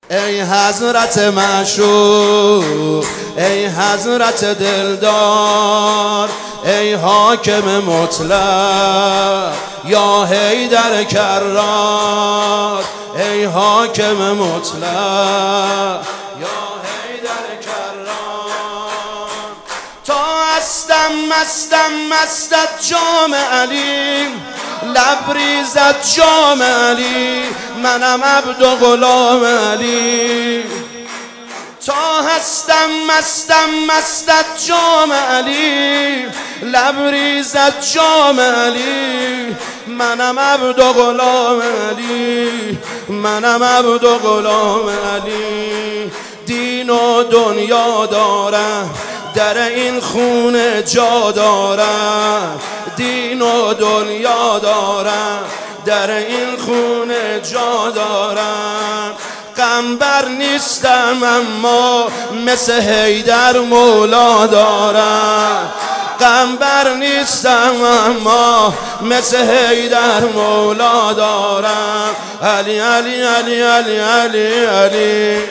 ای حضرت معشوق، ای حضرت دلدار، ای حاکم مطلق یا حیدر کرار، ای حاکم مطلق یا حیدر کرار. تا هستم مستت جام علی، لبریزت جام علی، منم عبد و غلام علی. تا هستم مستت جام علی، لبریزت جام علی، منم عبد و غلام علی، منم عبد و غلام علی. دین و دنیا دارم، در این خونه جا دارم، دین و دنیا دارم، در این خونه جا دارم. غمبر نیستم اما مثل حیدر مولا دارم، غمبر نیستم اما مثل حیدر مولا دارم. علی علی علی علی علی علی.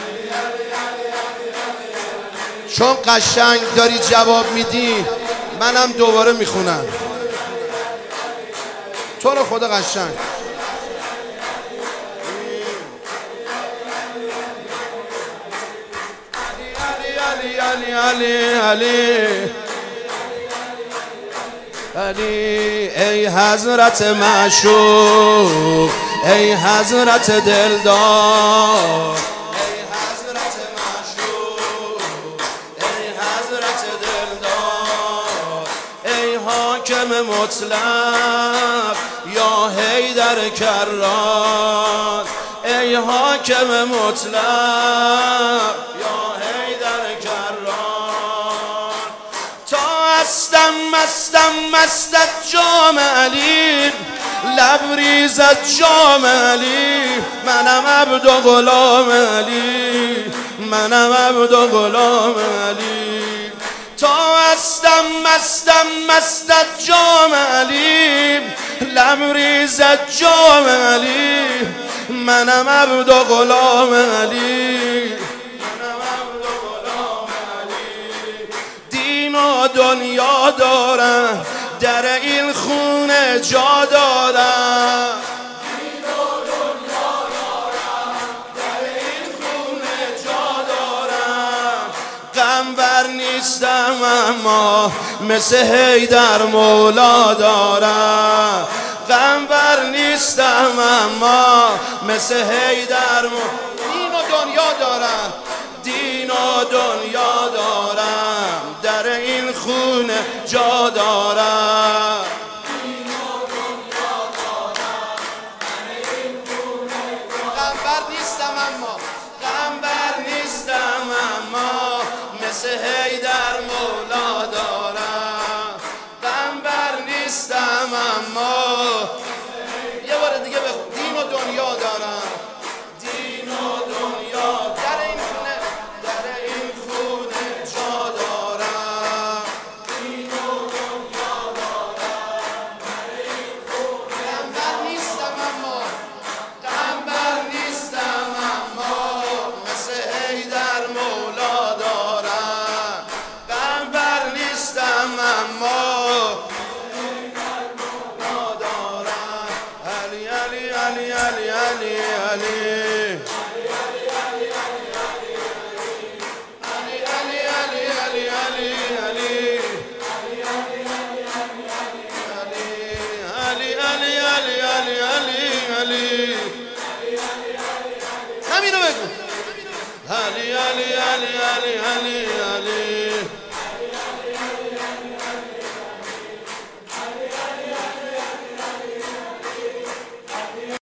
چون قشنگ داری جواب میدی منم دوباره میخونم، تو رو خدا قشنگ. علی علی علی علی علی. ای حضرت معشوق، ای حضرت دلدار، ای حضرت معشوق، ای حضرت دلدار، ای حاکم مطلق یا حیدر کرار، ای حاکم مطلق یا حیدر کرار. تا هستم مستت جام علی، لبریزت جام علی، منم عبد و غلام علی، منم عبد و غلام علی. تا هستم مستت جام علی، لبریزت جام علی، منم عبد و غلام علی، منم عبد و غلام علی. دین و دنیا دارم، در این خونه جا دارم، دین و دنیا دارم، در این خونه جا دارم. غمبر نیستم اما مثل حیدر مولا دارم، غمبر نیستم اما مثل حیدر دین و دنیا دارم، دین و دنیا دارم، در این خونه جا دارم. دین و دنیا دارم، در این خونه جا دارم. غمبر نیستم اما، غمبر نیستم اما مثل حیدر مولا دارم، غمبر نیستم اما. یه بار دیگه بخون. دین و دنیا دارم، دین و دنیا، در این خونه، در این خونه جا دارم. دین و دنیا دارم، در این خونه. غمبر نیستم اما، غمبر نیستم اما مثل حیدر مولا دارم، غمبر نیستم اما علی علی علی علی همینو بگو. علی علی علی علی علی علی